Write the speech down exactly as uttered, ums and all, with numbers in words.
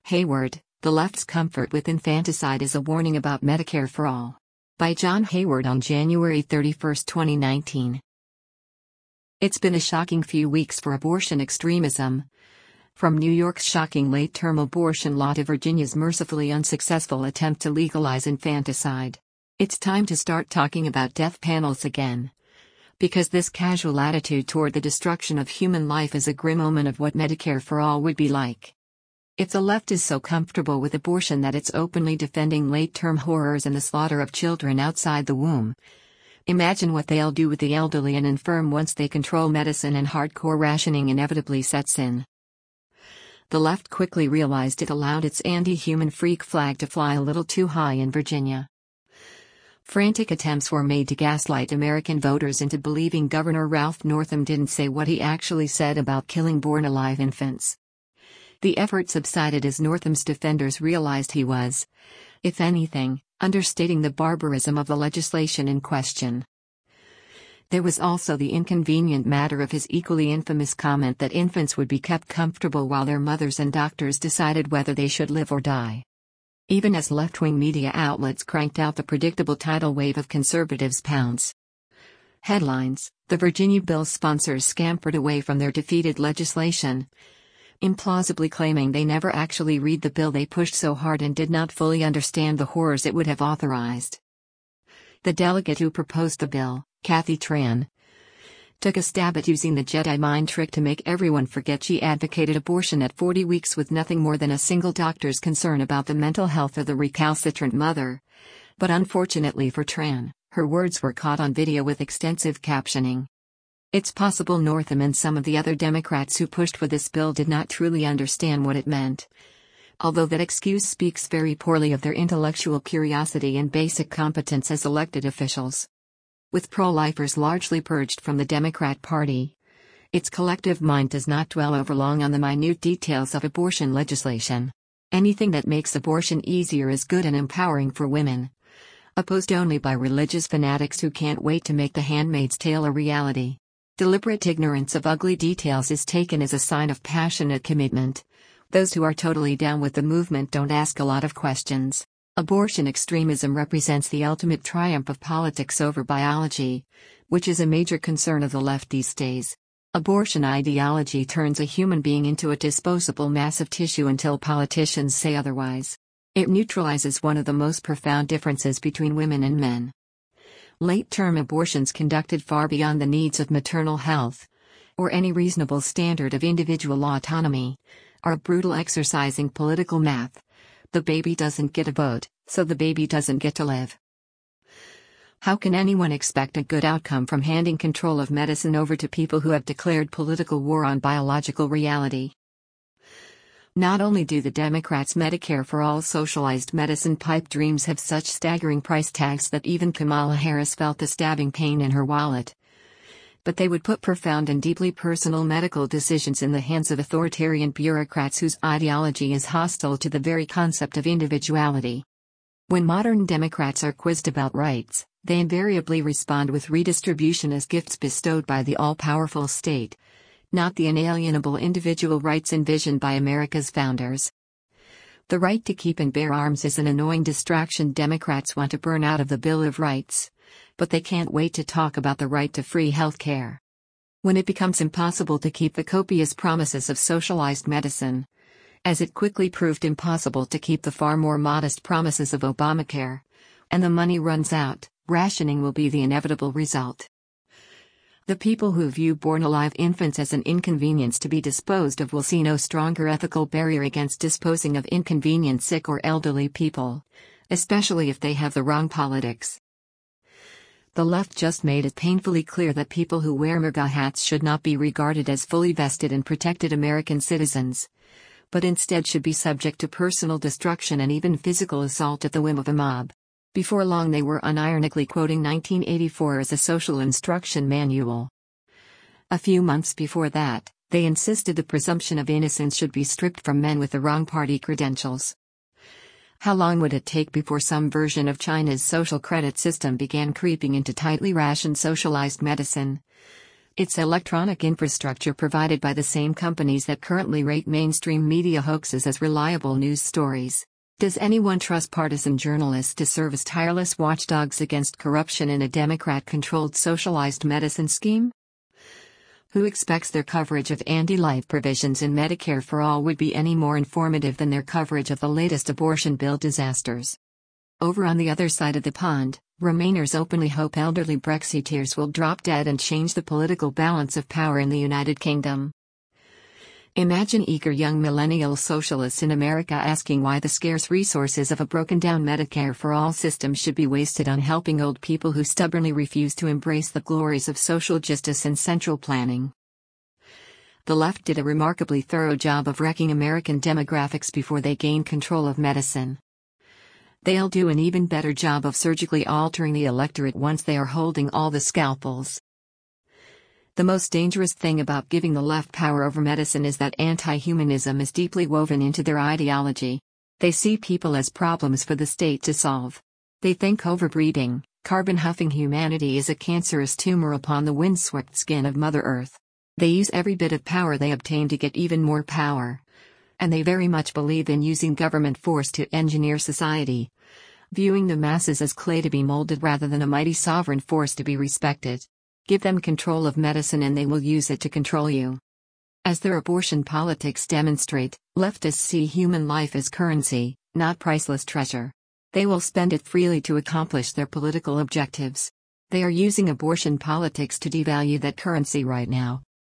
Hayward, The Left's Comfort with Infanticide is a Warning About Medicare for All. By John Hayward on January thirty-first, twenty nineteen. It's been a shocking few weeks for abortion extremism. From New York's shocking late-term abortion law to Virginia's mercifully unsuccessful attempt to legalize infanticide. It's time to start talking about death panels again. Because this casual attitude toward the destruction of human life is a grim omen of what Medicare for All would be like. If the left is so comfortable with abortion that it's openly defending late-term horrors and the slaughter of children outside the womb, imagine what they'll do with the elderly and infirm once they control medicine and hardcore rationing inevitably sets in. The left quickly realized it allowed its anti-human freak flag to fly a little too high in Virginia. Frantic attempts were made to gaslight American voters into believing Governor Ralph Northam didn't say what he actually said about killing born-alive infants. The effort subsided as Northam's defenders realized he was, if anything, understating the barbarism of the legislation in question. There was also the inconvenient matter of his equally infamous comment that infants would be kept comfortable while their mothers and doctors decided whether they should live or die. Even as left-wing media outlets cranked out the predictable tidal wave of conservatives' pounce. Headlines: The Virginia bill's sponsors scampered away from their defeated legislation, implausibly claiming they never actually read the bill they pushed so hard and did not fully understand the horrors it would have authorized. The delegate who proposed the bill, Kathy Tran, took a stab at using the Jedi mind trick to make everyone forget she advocated abortion at forty weeks with nothing more than a single doctor's concern about the mental health of the recalcitrant mother. But unfortunately for Tran, her words were caught on video with extensive captioning. It's possible Northam and some of the other Democrats who pushed for this bill did not truly understand what it meant. Although that excuse speaks very poorly of their intellectual curiosity and basic competence as elected officials. With pro-lifers largely purged from the Democrat Party, its collective mind does not dwell over long on the minute details of abortion legislation. Anything that makes abortion easier is good and empowering for women. Opposed only by religious fanatics who can't wait to make The Handmaid's Tale a reality. Deliberate ignorance of ugly details is taken as a sign of passionate commitment. Those who are totally down with the movement don't ask a lot of questions. Abortion extremism represents the ultimate triumph of politics over biology, which is a major concern of the left these days. Abortion ideology turns a human being into a disposable mass of tissue until politicians say otherwise. It neutralizes one of the most profound differences between women and men. Late-term abortions conducted far beyond the needs of maternal health, or any reasonable standard of individual autonomy, are a brutal exercise in political math. The baby doesn't get a vote, so the baby doesn't get to live. How can anyone expect a good outcome from handing control of medicine over to people who have declared political war on biological reality? Not only do the Democrats' Medicare for All socialized medicine pipe dreams have such staggering price tags that even Kamala Harris felt the stabbing pain in her wallet, but they would put profound and deeply personal medical decisions in the hands of authoritarian bureaucrats whose ideology is hostile to the very concept of individuality. When modern Democrats are quizzed about rights, they invariably respond with redistribution as gifts bestowed by the all-powerful state, not the inalienable individual rights envisioned by America's founders. The right to keep and bear arms is an annoying distraction Democrats want to burn out of the Bill of Rights, but they can't wait to talk about the right to free health care. When it becomes impossible to keep the copious promises of socialized medicine, as it quickly proved impossible to keep the far more modest promises of Obamacare, and the money runs out, rationing will be the inevitable result. The people who view born-alive infants as an inconvenience to be disposed of will see no stronger ethical barrier against disposing of inconvenient sick or elderly people, especially if they have the wrong politics. The left just made it painfully clear that people who wear MAGA hats should not be regarded as fully vested and protected American citizens, but instead should be subject to personal destruction and even physical assault at the whim of a mob. Before long they were unironically quoting nineteen eighty-four as a social instruction manual. A few months before that, they insisted the presumption of innocence should be stripped from men with the wrong party credentials. How long would it take before some version of China's social credit system began creeping into tightly rationed socialized medicine? It's electronic infrastructure provided by the same companies that currently rate mainstream media hoaxes as reliable news stories. Does anyone trust partisan journalists to serve as tireless watchdogs against corruption in a Democrat-controlled socialized medicine scheme? Who expects their coverage of anti-life provisions in Medicare for All would be any more informative than their coverage of the latest abortion bill disasters? Over on the other side of the pond, Remainers openly hope elderly Brexiteers will drop dead and change the political balance of power in the United Kingdom. Imagine eager young millennial socialists in America asking why the scarce resources of a broken-down Medicare for All system should be wasted on helping old people who stubbornly refuse to embrace the glories of social justice and central planning. The left did a remarkably thorough job of wrecking American demographics before they gained control of medicine. They'll do an even better job of surgically altering the electorate once they are holding all the scalpels. The most dangerous thing about giving the left power over medicine is that anti-humanism is deeply woven into their ideology. They see people as problems for the state to solve. They think overbreeding, carbon-huffing humanity is a cancerous tumor upon the windswept skin of Mother Earth. They use every bit of power they obtain to get even more power. And they very much believe in using government force to engineer society, viewing the masses as clay to be molded rather than a mighty sovereign force to be respected. Give them control of medicine and they will use it to control you. As their abortion politics demonstrate, leftists see human life as currency, not priceless treasure. They will spend it freely to accomplish their political objectives. They are using abortion politics to devalue that currency right now.